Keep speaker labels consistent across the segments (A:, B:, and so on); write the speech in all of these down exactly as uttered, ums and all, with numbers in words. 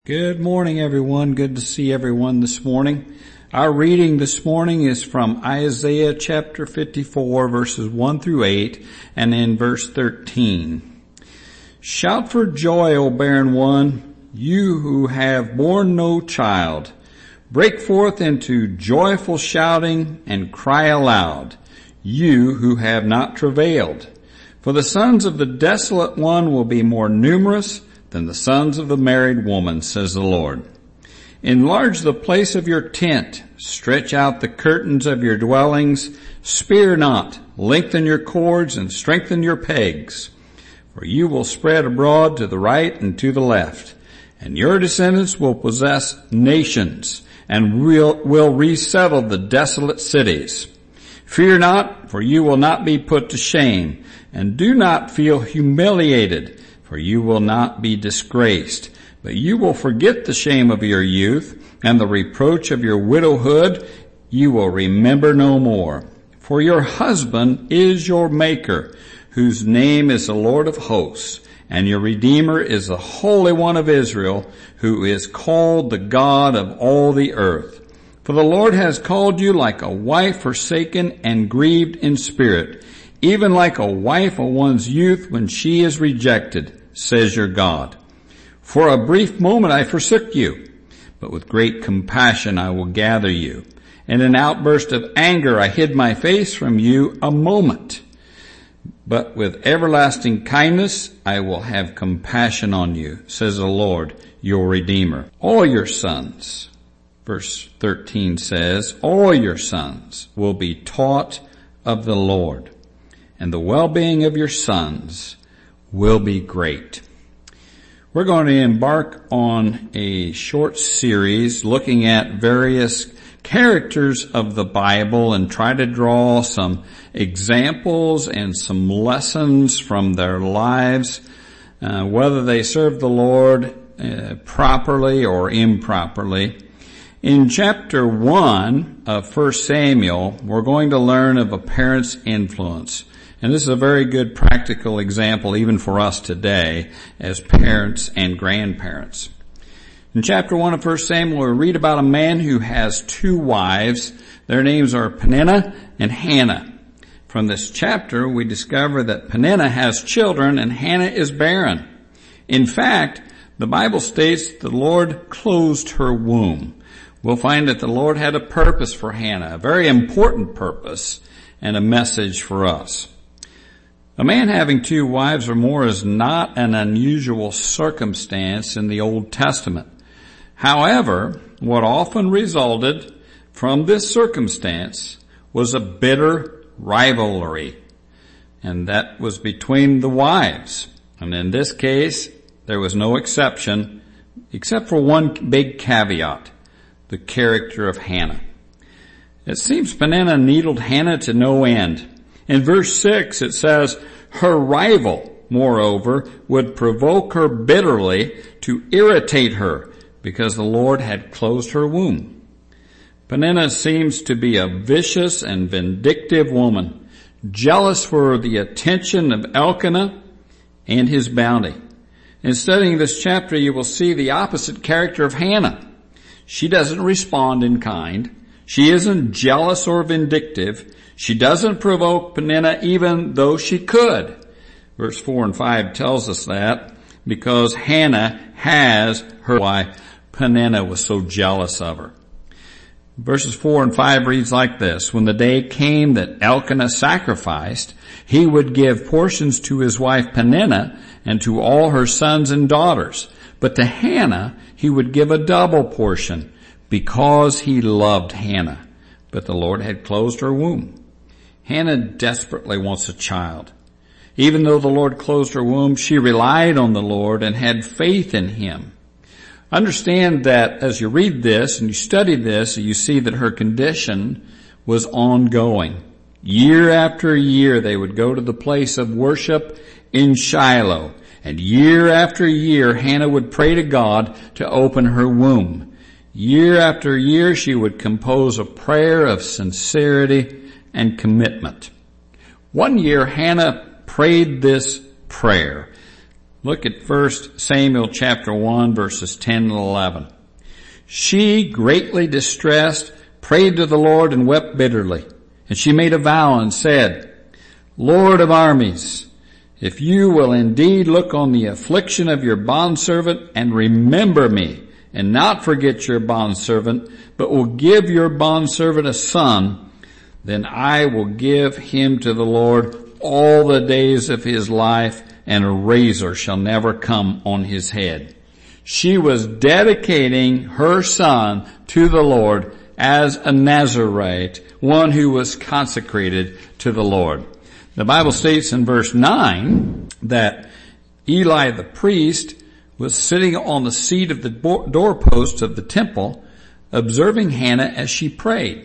A: Good morning, everyone. Good to see everyone this morning. Our reading this morning is from Isaiah chapter fifty-four, verses one through eight, and in verse thirteen. Shout for joy, O barren one, you who have borne no child. Break forth into joyful shouting and cry aloud, you who have not travailed. For the sons of the desolate one will be more numerous than the sons of the married woman, says the Lord. Enlarge the place of your tent, stretch out the curtains of your dwellings, spear not, lengthen your cords and strengthen your pegs. For you will spread abroad to the right and to the left, and your descendants will possess nations and will, will resettle the desolate cities. Fear not, for you will not be put to shame, and do not feel humiliated, for you will not be disgraced, but you will forget the shame of your youth, and the reproach of your widowhood you will remember no more. For your husband is your maker, whose name is the Lord of hosts, and your Redeemer is the Holy One of Israel, who is called the God of all the earth. For the Lord has called you like a wife forsaken and grieved in spirit, even like a wife of one's youth when she is rejected, says your God. For a brief moment I forsook you, but with great compassion I will gather you. In an outburst of anger I hid my face from you a moment. But with everlasting kindness I will have compassion on you, says the Lord, your Redeemer. All your sons, verse thirteen says, all your sons will be taught of the Lord, and the well-being of your sons will be great. We're going to embark on a short series looking at various characters of the Bible and try to draw some examples and some lessons from their lives, uh, whether they serve the Lord uh, properly or improperly. In chapter one of First Samuel, we're going to learn of a parent's influence. And this is a very good practical example even for us today as parents and grandparents. In chapter one of First Samuel, we read about a man who has two wives. Their names are Peninnah and Hannah. From this chapter, we discover that Peninnah has children and Hannah is barren. In fact, the Bible states the Lord closed her womb. We'll find that the Lord had a purpose for Hannah, a very important purpose, and a message for us. A man having two wives or more is not an unusual circumstance in the Old Testament. However, what often resulted from this circumstance was a bitter rivalry, and that was between the wives. And in this case, there was no exception, except for one big caveat, the character of Hannah. It seems Peninnah needled Hannah to no end. In verse six it says, her rival, moreover, would provoke her bitterly to irritate her because the Lord had closed her womb. Peninnah seems to be a vicious and vindictive woman, jealous for the attention of Elkanah and his bounty. In studying this chapter, you will see the opposite character of Hannah. She doesn't respond in kind. She isn't jealous or vindictive. She doesn't provoke Peninnah even though she could. Verse four and five tells us that because Hannah has her wife, Peninnah was so jealous of her. Verses four and five reads like this. When the day came that Elkanah sacrificed, he would give portions to his wife Peninnah and to all her sons and daughters. But to Hannah he would give a double portion because he loved Hannah. But the Lord had closed her womb. Hannah desperately wants a child. Even though the Lord closed her womb, she relied on the Lord and had faith in Him. Understand that as you read this and you study this, you see that her condition was ongoing. Year after year, they would go to the place of worship in Shiloh. And year after year, Hannah would pray to God to open her womb. Year after year, she would compose a prayer of sincerity and commitment. One year, Hannah prayed this prayer. Look at First Samuel chapter one, verses ten and eleven. She, greatly distressed, prayed to the Lord and wept bitterly. And she made a vow and said, Lord of armies, if you will indeed look on the affliction of your bondservant and remember me, and not forget your bondservant, but will give your bondservant a son, then I will give him to the Lord all the days of his life, and a razor shall never come on his head. She was dedicating her son to the Lord as a Nazirite, one who was consecrated to the Lord. The Bible states in verse nine that Eli the priest was sitting on the seat of the doorpost of the temple, observing Hannah as she prayed.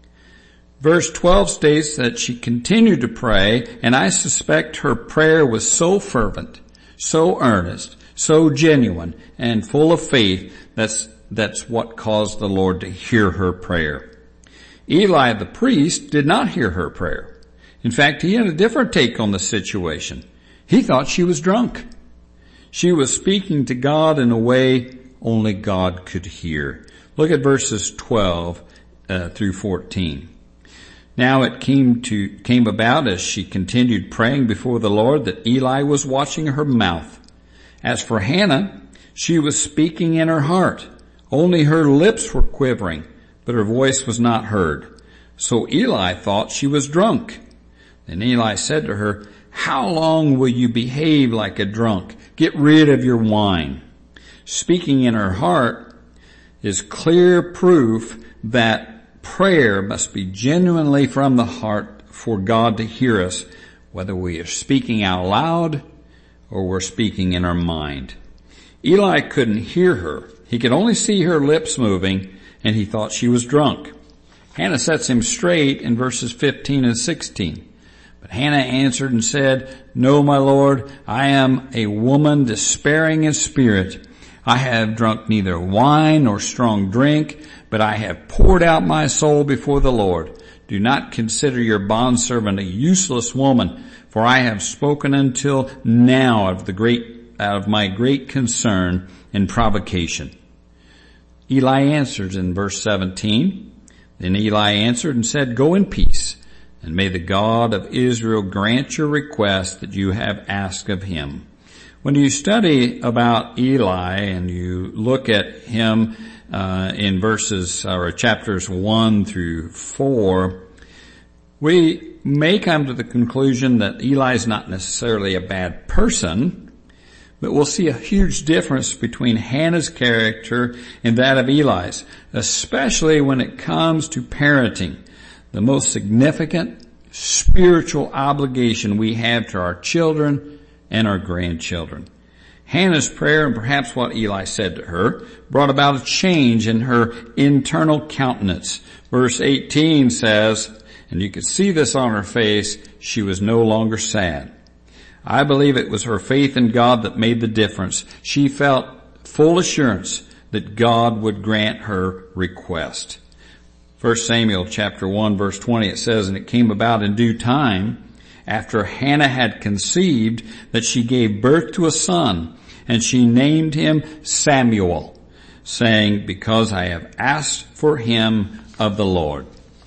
A: Verse twelve states that she continued to pray, and I suspect her prayer was so fervent, so earnest, so genuine, and full of faith, that's, that's what caused the Lord to hear her prayer. Eli the priest did not hear her prayer. In fact, he had a different take on the situation. He thought she was drunk. She was speaking to God in a way only God could hear. Look at verses twelve uh, through fourteen. Now it came to came about as she continued praying before the Lord that Eli was watching her mouth. As for Hannah, she was speaking in her heart. Only her lips were quivering, but her voice was not heard. So Eli thought she was drunk. Then Eli said to her, How long will you behave like a drunk? Get rid of your wine. Speaking in her heart is clear proof that prayer must be genuinely from the heart for God to hear us, whether we are speaking out loud or we're speaking in our mind. Eli couldn't hear her. He could only see her lips moving, and he thought she was drunk. Hannah sets him straight in verses fifteen and sixteen. But Hannah answered and said, No, my Lord, I am a woman despairing in spirit. I have drunk neither wine nor strong drink, but I have poured out my soul before the Lord. Do not consider your bondservant a useless woman, for I have spoken until now of the great, out of my great concern and provocation. Eli answers in verse seventeen. Then Eli answered and said, Go in peace. And may the God of Israel grant your request that you have asked of him. When you study about Eli and you look at him uh, in verses or chapters one through four, we may come to the conclusion that Eli is not necessarily a bad person, but we'll see a huge difference between Hannah's character and that of Eli's, especially when it comes to parenting. The most significant spiritual obligation we have to our children and our grandchildren. Hannah's prayer, and perhaps what Eli said to her, brought about a change in her internal countenance. Verse eighteen says, and you could see this on her face, she was no longer sad. I believe it was her faith in God that made the difference. She felt full assurance that God would grant her request. First Samuel chapter one verse twenty, it says, And it came about in due time, after Hannah had conceived, that she gave birth to a son, and she named him Samuel, saying, Because I have asked for him of the Lord.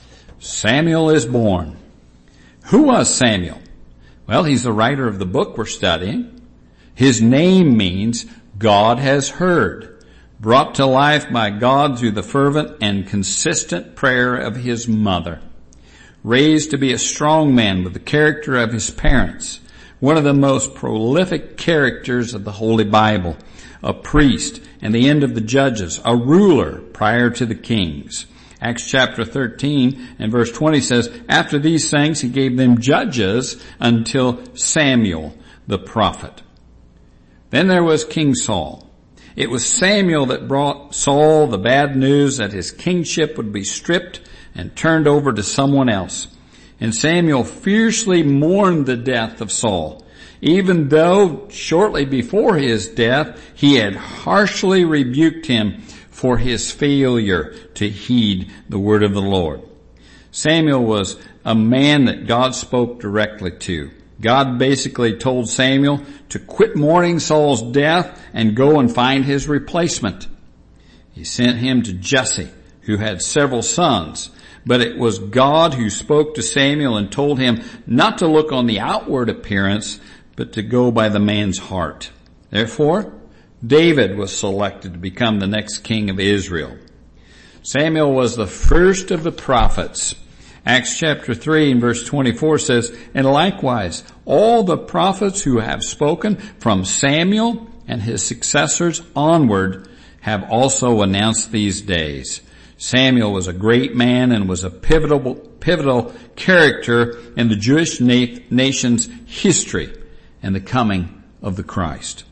A: Samuel is born. Who was Samuel? Well, he's the writer of the book we're studying. His name means God has heard, brought to life by God through the fervent and consistent prayer of his mother. Raised to be a strong man with the character of his parents, one of the most prolific characters of the Holy Bible, a priest and the end of the judges, a ruler prior to the kings. Acts chapter thirteen and verse twenty says, After these things he gave them judges until Samuel the prophet. Then there was King Saul. It was Samuel that brought Saul the bad news that his kingship would be stripped and turned over to someone else. And Samuel fiercely mourned the death of Saul, even though shortly before his death he had harshly rebuked him for his failure to heed the word of the Lord. Samuel was a man that God spoke directly to. God basically told Samuel to quit mourning Saul's death and go and find his replacement. He sent him to Jesse, who had several sons, but it was God who spoke to Samuel and told him not to look on the outward appearance, but to go by the man's heart. Therefore, David was selected to become the next king of Israel. Samuel was the first of the prophets. Acts chapter three and verse twenty-four says, "And likewise, all the prophets who have spoken from Samuel and his successors onward have also announced these days." Samuel was a great man and was a pivotal, pivotal character in the Jewish na- nation's history and the coming of the Christ.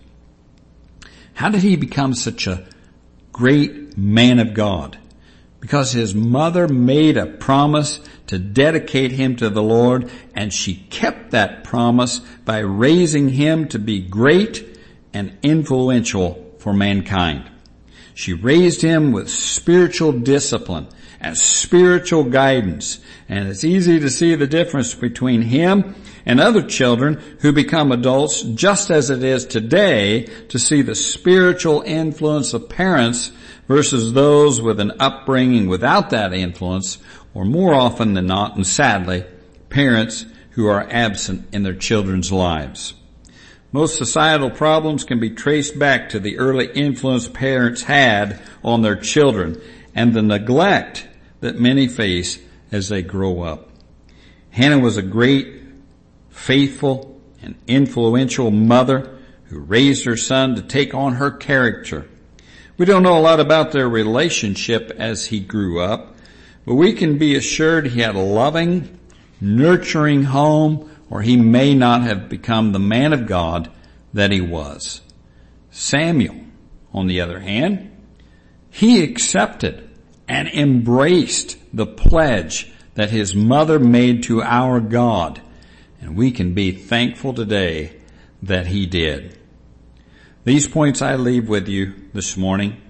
A: How did he become such a great man of God? Because his mother made a promise to dedicate him to the Lord, and she kept that promise by raising him to be great and influential for mankind. She raised him with spiritual discipline and spiritual guidance, and it's easy to see the difference between him and other children who become adults, just as it is today to see the spiritual influence of parents versus those with an upbringing without that influence, or more often than not, and sadly, parents who are absent in their children's lives. Most societal problems can be traced back to the early influence parents had on their children and the neglect that many face as they grow up. Hannah was a great, faithful, and influential mother who raised her son to take on her character. We don't know a lot about their relationship as he grew up, but we can be assured he had a loving, nurturing home, or he may not have become the man of God that he was. Samuel, on the other hand, he accepted and embraced the pledge that his mother made to our God, and we can be thankful today that he did. These points I leave with you this morning.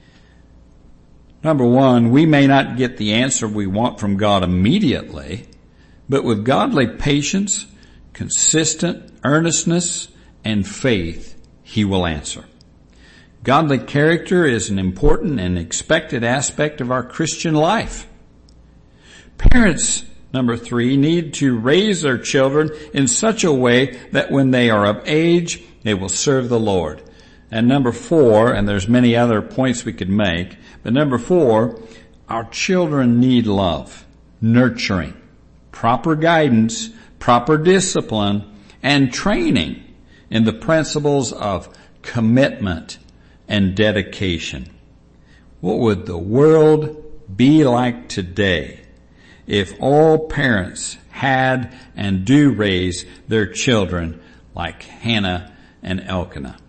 A: Number one, we may not get the answer we want from God immediately, but with godly patience, consistent earnestness, and faith, he will answer. Godly character is an important and expected aspect of our Christian life. Parents, number three, need to raise their children in such a way that when they are of age, they will serve the Lord. And number four, and there's many other points we could make, but number four, our children need love, nurturing, proper guidance, proper discipline, and training in the principles of commitment and dedication. What would the world be like today if all parents had and do raise their children like Hannah and Elkanah?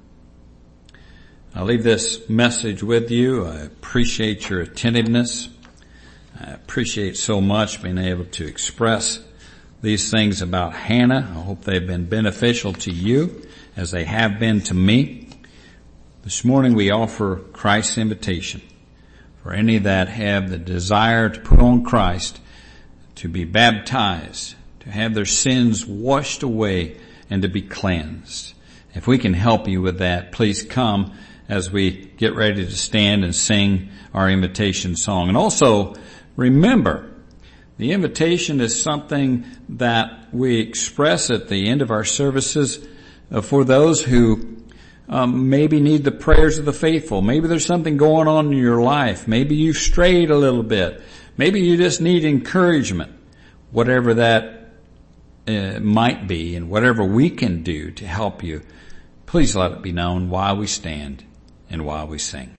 A: I'll leave this message with you. I appreciate your attentiveness. I appreciate so much being able to express these things about Hannah. I hope they've been beneficial to you as they have been to me. This morning we offer Christ's invitation for any that have the desire to put on Christ, to be baptized, to have their sins washed away, and to be cleansed. If we can help you with that, please come as we get ready to stand and sing our invitation song. And also, remember, the invitation is something that we express at the end of our services uh, for those who um, maybe need the prayers of the faithful. Maybe there's something going on in your life. Maybe you've strayed a little bit. Maybe you just need encouragement. Whatever that uh, might be, and whatever we can do to help you, please let it be known while we stand and while we sing.